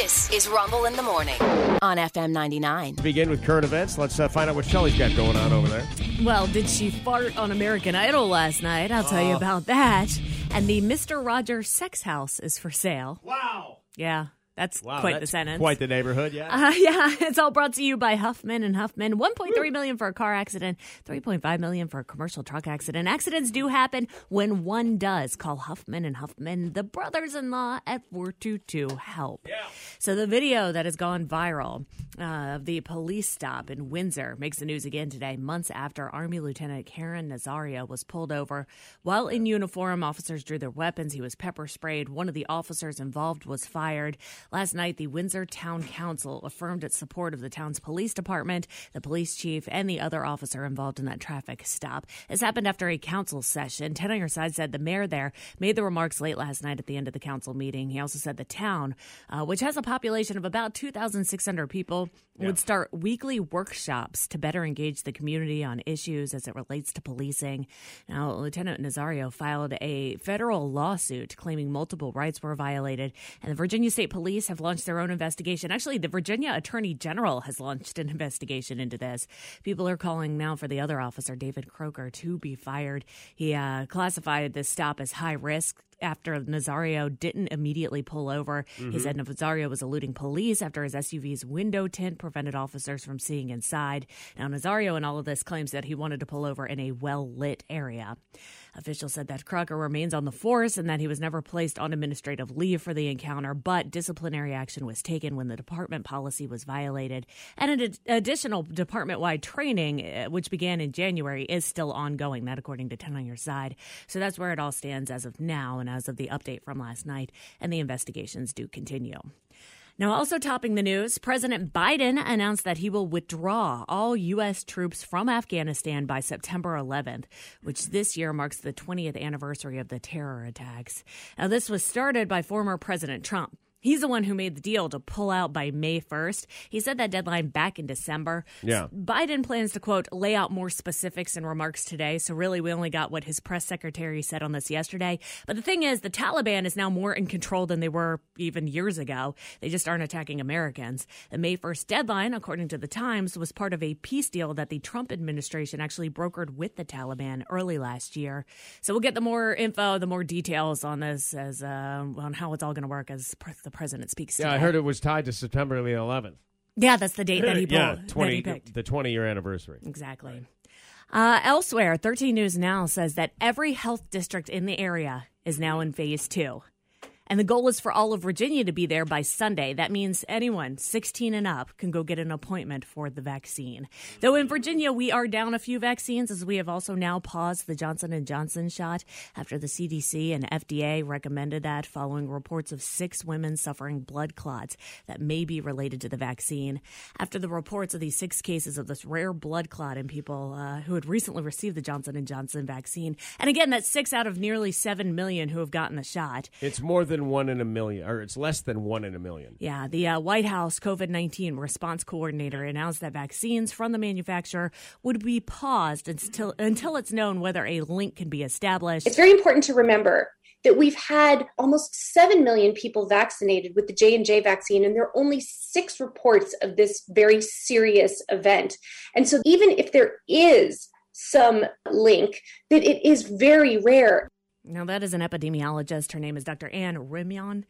This is Rumble in the Morning on FM 99. Begin with current events. Let's find out what Shelley's got going on over there. Well, did she fart on American Idol last night? I'll tell you about that. And the Mr. Rogers sex house is for sale. Wow. Yeah. That's quite the sentence. Quite the neighborhood, yeah. Yeah, it's all brought to you by Huffman & Huffman. $1.3 million for a car accident, $3.5 million for a commercial truck accident. Accidents do happen when one does. Call Huffman & Huffman, the brothers-in-law at 422-HELP. Yeah. So the video that has gone viral of the police stop in Windsor makes the news again today, months after Army Lieutenant Karen Nazario was pulled over. While in uniform, officers drew their weapons. He was pepper sprayed. One of the officers involved was fired. Last night, the Windsor Town Council affirmed its support of the town's police department, the police chief, and the other officer involved in that traffic stop. This happened after a council session. Ted on Your Side said the mayor there made the remarks late last night at the end of the council meeting. He also said the town, which has a population of about 2,600 people, would start weekly workshops to better engage the community on issues as it relates to policing. Now, Lieutenant Nazario filed a federal lawsuit claiming multiple rights were violated, and the Virginia State Police have launched their own investigation. Actually, the Virginia Attorney General has launched an investigation into this. People are calling now for the other officer, David Croker, to be fired. He classified this stop as high risk after Nazario didn't immediately pull over. Mm-hmm. He said Nazario was eluding police after his SUV's window tint prevented officers from seeing inside. Now, Nazario in all of this claims that he wanted to pull over in a well-lit area. Officials said that Crocker remains on the force and that he was never placed on administrative leave for the encounter, but disciplinary action was taken when the department policy was violated. And an additional department-wide training, which began in January, is still ongoing, that according to 10 on Your Side. So that's where it all stands as of now and as of the update from last night, and the investigations do continue. Now, also topping the news, President Biden announced that he will withdraw all U.S. troops from Afghanistan by September 11th, which this year marks the 20th anniversary of the terror attacks. Now, this was started by former President Trump. He's the one who made the deal to pull out by May 1st. He set that deadline back in December. Yeah. Biden plans to, quote, lay out more specifics in remarks today. So really, we only got what his press secretary said on this yesterday. But the thing is, the Taliban is now more in control than they were even years ago. They just aren't attacking Americans. The May 1st deadline, according to the Times, was part of a peace deal that the Trump administration actually brokered with the Taliban early last year. So we'll get the more info, the more details on this as on how it's all going to work as the president speaks today. Yeah, I heard it was tied to September the 11th. Yeah, that's the date that he pulled. Yeah, that he picked. The 20-year anniversary. Exactly. Right. Elsewhere, 13 News Now says that every health district in the area is now in phase 2. And the goal is for all of Virginia to be there by Sunday. That means anyone 16 and up can go get an appointment for the vaccine. Though in Virginia, we are down a few vaccines as we have also now paused the Johnson & Johnson shot after the CDC and FDA recommended that following reports of 6 women suffering blood clots that may be related to the vaccine. After the reports of these 6 cases of this rare blood clot in people who had recently received the Johnson & Johnson vaccine. And again, that's 6 out of nearly 7 million who have gotten the shot. It's more than 1 in a million, or it's less than 1 in a million. Yeah, the White House COVID-19 response coordinator announced that vaccines from the manufacturer would be paused until it's known whether a link can be established. It's very important to remember that we've had almost 7 million people vaccinated with the J&J vaccine, and there are only 6 reports of this very serious event. And so even if there is some link, that it is very rare. Now, that is an epidemiologist. Her name is Dr. Anne Rimion.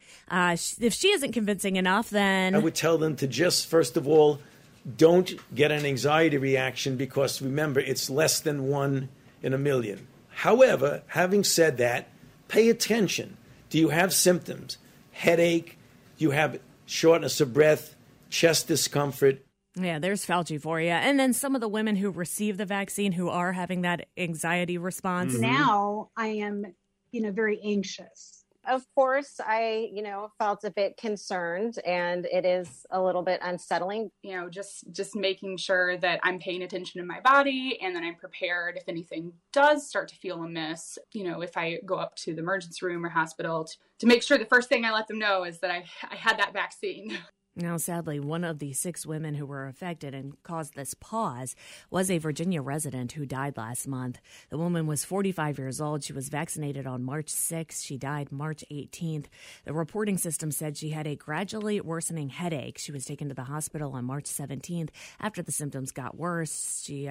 If she isn't convincing enough, then... I would tell them to just, first of all, don't get an anxiety reaction because, remember, it's less than 1 in a million. However, having said that, pay attention. Do you have symptoms? Headache? Do you have shortness of breath? Chest discomfort? Yeah, there's Fauci for you. And then some of the women who receive the vaccine who are having that anxiety response. Mm-hmm. Now I am, very anxious. Of course, I, felt a bit concerned, and it is a little bit unsettling. Just making sure that I'm paying attention to my body and that I'm prepared if anything does start to feel amiss. If I go up to the emergency room or hospital to make sure the first thing I let them know is that I had that vaccine. Now, sadly, one of the 6 women who were affected and caused this pause was a Virginia resident who died last month. The woman was 45 years old. She was vaccinated on March 6th. She died March 18th. The reporting system said she had a gradually worsening headache. She was taken to the hospital on March 17th. After the symptoms got worse, she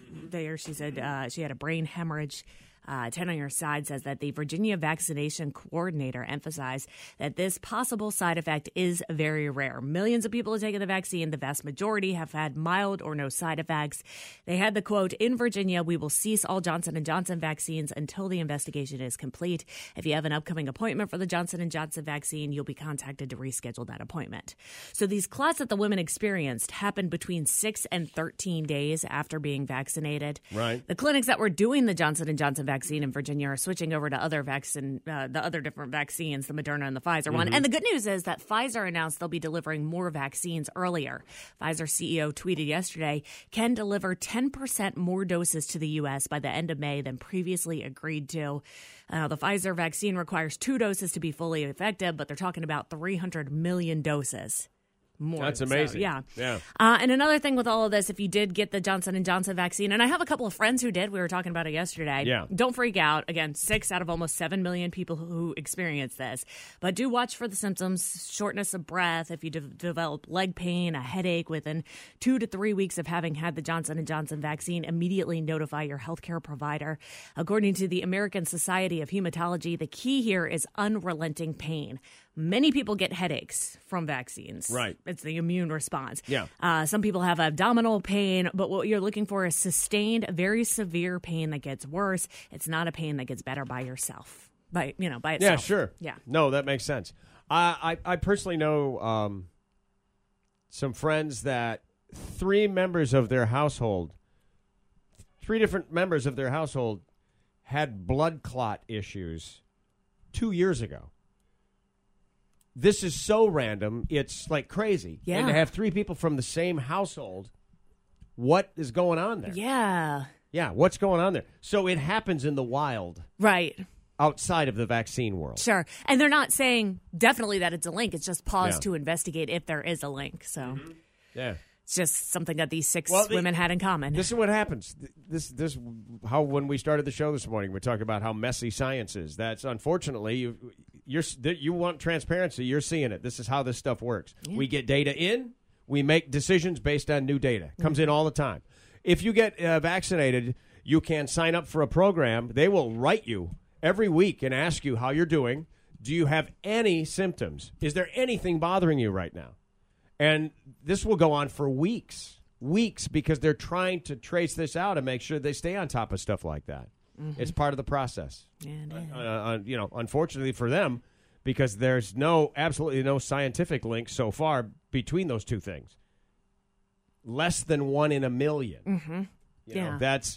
said she had a brain hemorrhage. 10 on your side says that the Virginia vaccination coordinator emphasized that this possible side effect is very rare. Millions of people have taken the vaccine. The vast majority have had mild or no side effects. They had the quote, "In Virginia, we will cease all Johnson & Johnson vaccines until the investigation is complete. If you have an upcoming appointment for the Johnson & Johnson vaccine, you'll be contacted to reschedule that appointment." So these clots that the women experienced happened between 6 and 13 days after being vaccinated. Right. The clinics that were doing the Johnson & Johnson vaccine in Virginia are switching over to the other different vaccines, the Moderna and the Pfizer one. And the good news is that Pfizer announced they'll be delivering more vaccines earlier. Pfizer CEO tweeted yesterday, can deliver 10% more doses to the U.S. by the end of May than previously agreed to. The Pfizer vaccine requires 2 doses to be fully effective, but they're talking about 300 million doses. More. That's amazing. So, yeah. And another thing with all of this, if you did get the Johnson & Johnson vaccine, and I have a couple of friends who did, we were talking about it yesterday. Yeah. Don't freak out. Again, 6 out of almost 7 million people who experience this. But do watch for the symptoms, shortness of breath. If you develop leg pain, a headache within 2 to 3 weeks of having had the Johnson & Johnson vaccine, immediately notify your healthcare provider. According to the American Society of Hematology, the key here is unrelenting pain. Many people get headaches from vaccines. Right. It's the immune response. Yeah. Some people have abdominal pain, but what you're looking for is sustained, very severe pain that gets worse. It's not a pain that gets better by yourself, by itself. Yeah, sure. Yeah. No, that makes sense. I personally know some friends that 3 different members of their household had blood clot issues 2 years ago. This is so random, it's like crazy. Yeah. And to have 3 people from the same household, what is going on there? Yeah. Yeah, what's going on there? So it happens in the wild. Right. Outside of the vaccine world. Sure. And they're not saying definitely that it's a link. It's just pause Yeah. to investigate if there is a link. So Yeah. it's just something that these 6 Well, women had in common. This is what happens. This how when we started the show this morning, we talked about how messy science is. That's unfortunately you want transparency. You're seeing it. This is how this stuff works. Yeah. We get data in. We make decisions based on new data. Comes in all the time. If you get vaccinated, you can sign up for a program. They will write you every week and ask you how you're doing. Do you have any symptoms? Is there anything bothering you right now? And this will go on for weeks, because they're trying to trace this out and make sure they stay on top of stuff like that. Mm-hmm. It's part of the process. Yeah, unfortunately for them, because there's absolutely no scientific link so far between those 2 things. Less than 1 in a million. Mm-hmm. You know, that's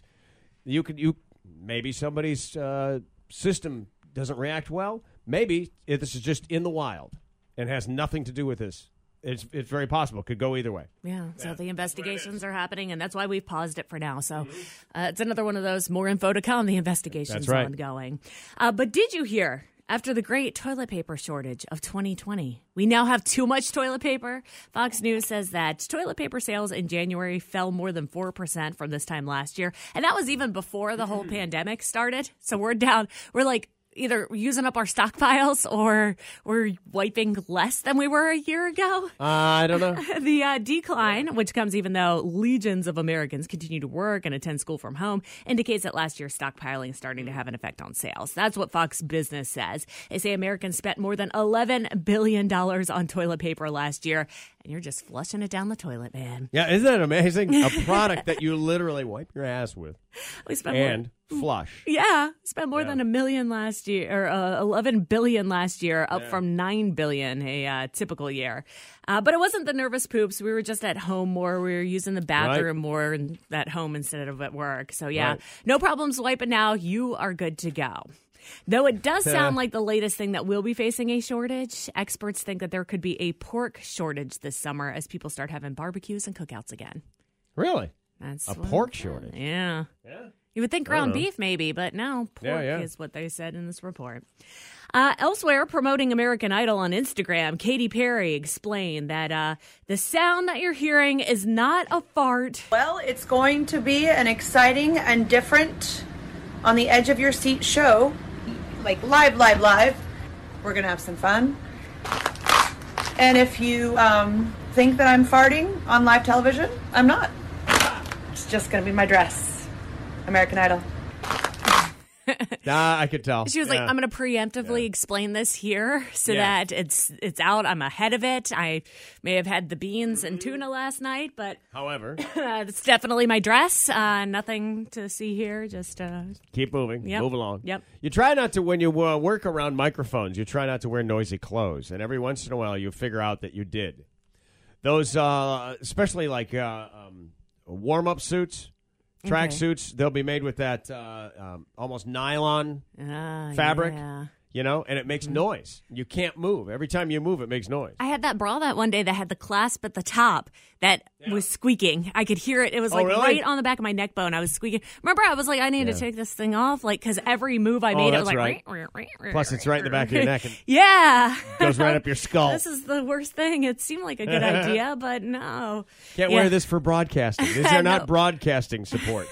maybe somebody's system doesn't react well. Maybe this is just in the wild and has nothing to do with this. It's very possible. It could go either way. Yeah, so the investigations are happening, and that's why we've paused it for now. So it's another one of those, more info to come. The investigation's ongoing. But did you hear, after the great toilet paper shortage of 2020, we now have too much toilet paper? Fox News says that toilet paper sales in January fell more than 4% from this time last year. And that was even before the whole pandemic started. So we're down. We're like either using up our stockpiles or we're wiping less than we were a year ago. I don't know. The decline, which comes even though legions of Americans continue to work and attend school from home, indicates that last year's stockpiling is starting to have an effect on sales. That's what Fox Business says. They say Americans spent more than $11 billion on toilet paper last year, and you're just flushing it down the toilet, man. Yeah, isn't that amazing? A product that you literally wipe your ass with and flush. Yeah, spent more than $1 million last year, or $11 billion last year, up from $9 billion a typical year. But it wasn't the nervous poops. We were just at home more. We were using the bathroom more at home instead of at work. So no problems wiping now. You are good to go. Though it does sound like the latest thing that will be facing a shortage, experts think that there could be a pork shortage this summer as people start having barbecues and cookouts again. Really? That's a pork shortage? Yeah. You would think ground beef maybe, but no, pork is what they said in this report. Elsewhere, promoting American Idol on Instagram, Katy Perry explained that the sound that you're hearing is not a fart. Well, it's going to be an exciting and different on the edge of your seat show. Like live. We're going to have some fun. And if you think that I'm farting on live television, I'm not. It's just going to be my dress. American Idol. Nah, I could tell. She was like, I'm going to preemptively explain this here so that it's out. I'm ahead of it. I may have had the beans and tuna last night, but however, it's definitely my dress. Nothing to see here. Just keep moving. Move along. Yep. You try not to, when you work around microphones, you try not to wear noisy clothes. And every once in a while, you figure out that you did. Those, especially like warm-up suits. Track suits, they'll be made with that almost nylon fabric, you know, and it makes noise. You can't move. Every time you move, it makes noise. I had that bra that one day that had the clasp at the top that was squeaking. I could hear it. It was like really? right on the back of my neck bone. I was squeaking. Remember, I was like, I need to take this thing off, like, because every move I made, it was like, right. Plus, it's right in the back of your neck. And goes right up your skull. This is the worst thing. It seemed like a good idea, but no. Can't wear this for broadcasting. These are not broadcasting support.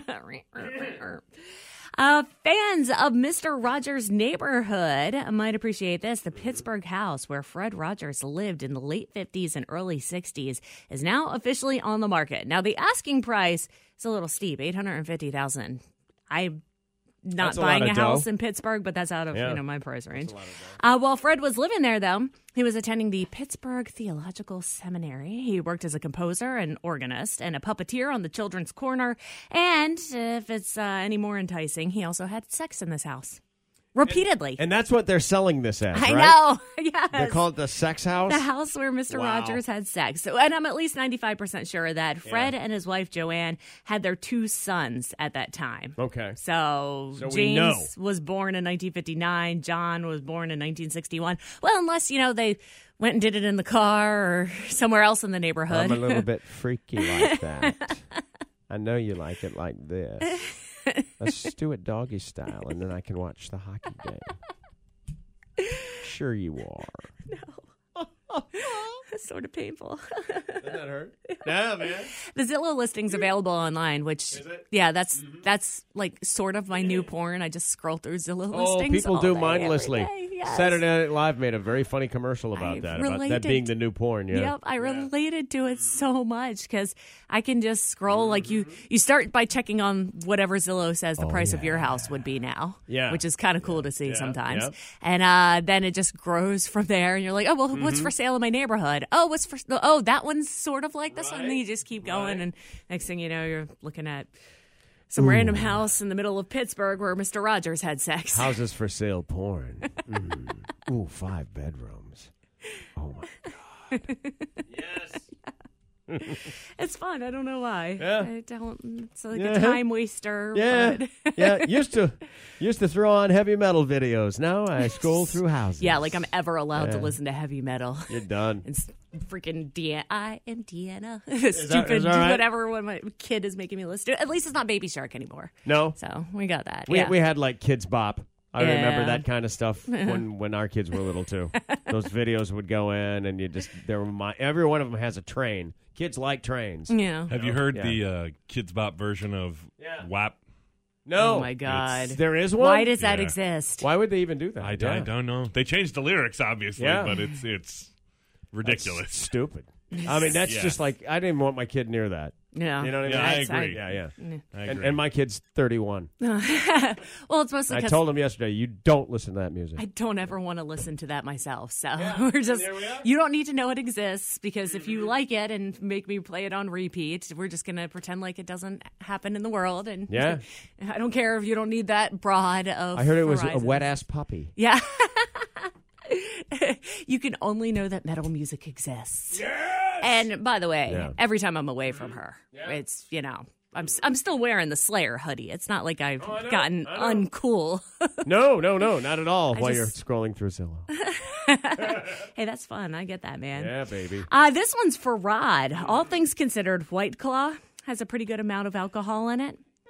Fans of Mr. Rogers' Neighborhood might appreciate this. The Pittsburgh house where Fred Rogers lived in the late 50s and early 60s is now officially on the market. Now, the asking price is a little steep, $850,000. I'm not buying a house in Pittsburgh, but that's out of my price range. While Fred was living there, though, he was attending the Pittsburgh Theological Seminary. He worked as a composer, an organist, and a puppeteer on the Children's Corner. And if it's any more enticing, he also had sex in this house. Repeatedly. And that's what they're selling this as, right? I know. Yes. They call it the sex house? The house where Mr. Rogers had sex. So, and I'm at least 95% sure that Fred and his wife, Joanne, had their 2 sons at that time. Okay. So James was born in 1959. John was born in 1961. Well, unless, they went and did it in the car or somewhere else in the neighborhood. I'm a little bit freaky like that. I know you like it like this. Let's just do it doggy style, and then I can watch the hockey game. Sure you are. No. It's sort of painful. Doesn't that hurt? Yeah, man. The Zillow listing's available online, which, that's like sort of my new porn. I just scroll through Zillow listings. People all do day, mindlessly. every day. Yes. Saturday Night Live made a very funny commercial about that being the new porn. Yeah. Yep, I related to it so much because I can just scroll. Like you start by checking on whatever Zillow says the price of your house would be now, which is kind of cool to see sometimes. Yep. And then it just grows from there, and you're like, oh, well, what's for sale in my neighborhood? Oh, that one's sort of like this one. And then you just keep going, and next thing you know, you're looking at some random house in the middle of Pittsburgh where Mr. Rogers had sex. Houses for sale porn. Ooh, 5 bedrooms. Oh, my God. Yes. It's fun. I don't know why. Yeah. It's like a time waster. Yeah. But Used to throw on heavy metal videos. Now I scroll through houses. Yeah, like I'm ever allowed to listen to heavy metal. You're done. It's freaking I am Deanna. Stupid whatever when my kid is making me listen to. At least it's not Baby Shark anymore. No. So we got that. We had like Kids Bop. I remember that kind of stuff when our kids were little too. Those videos would go in, and every one of them has a train. Kids like trains. Yeah. Have you heard the Kids Bop version of WAP? No. Oh my God. There is one? Why does that exist? Why would they even do that? I don't know. They changed the lyrics, obviously, but it's ridiculous. That's stupid. I mean, that's just like, I didn't want my kid near that. Yeah. You know what I mean? I agree. Yeah. I agree. And my kid's 31. Well, it's mostly I because told him yesterday, you don't listen to that music. I don't ever want to listen to that myself. So we're just, you don't need to know it exists, because if you like it and make me play it on repeat, we're just going to pretend like it doesn't happen in the world. And I don't care if you don't need that broad of I heard it was horizons. a wet-ass puppy. Yeah. You can only know that metal music exists. Yes! And by the way, every time I'm away from her, it's, I'm still wearing the Slayer hoodie. It's not like I've gotten uncool. No, not at all. While you're scrolling through Zillow. Hey, that's fun. I get that, man. Yeah, baby. This one's for Rod. All things considered, White Claw has a pretty good amount of alcohol in it.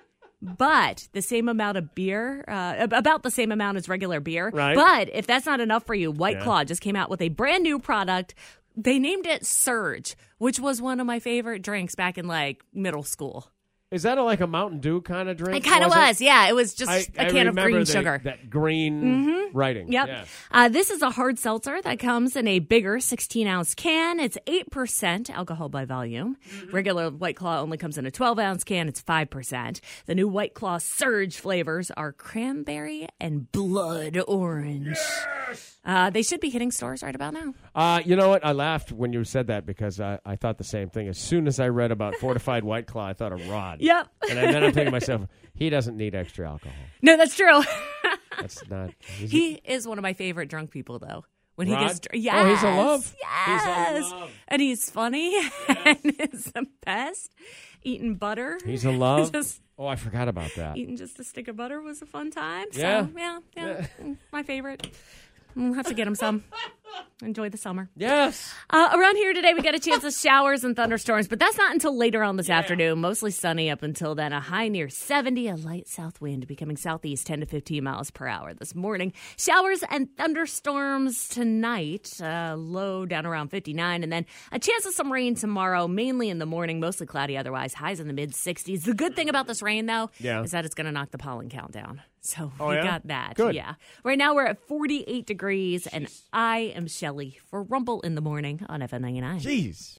but the same amount of beer, about the same amount as regular beer. Right. But if that's not enough for you, White Claw just came out with a brand new product. They named it Surge, which was one of my favorite drinks back in like middle school. Is that like a Mountain Dew kind of drink? It kind of was, yeah. It was just a can of green sugar. That green writing. Yep. Yeah. This is a hard seltzer that comes in a bigger 16-ounce can. It's 8% alcohol by volume. Regular White Claw only comes in a 12-ounce can. It's 5%. The new White Claw Surge flavors are cranberry and blood orange. They should be hitting stores right about now. You know what? I laughed when you said that because I thought the same thing. As soon as I read about fortified White Claw, I thought of Rod. Yep. And then I'm thinking to myself, he doesn't need extra alcohol. No, that's true. That's not. He is one of my favorite drunk people, though. When Rod? he gets Yes. Oh, he's a love. Yes. He's a love. And he's funny and is the best. Eating butter. He's a love. Just oh, I forgot about that. eating just a stick of butter was a fun time. Yeah. So, yeah. My favorite. We'll have to get him some. Enjoy the summer. Yes. Around here today, we got a chance of showers and thunderstorms, but that's not until later on this afternoon. Mostly sunny up until then. A high near 70, a light south wind becoming southeast 10 to 15 miles per hour this morning. Showers and thunderstorms tonight. Low down around 59, and then a chance of some rain tomorrow, mainly in the morning, mostly cloudy otherwise. Highs in the mid-60s. The good thing about this rain, though, is that it's going to knock the pollen count down. So we got that. Good. Yeah. Right now we're at 48 degrees, and I am Shelly for Rumble in the Morning on FM 99. Jeez.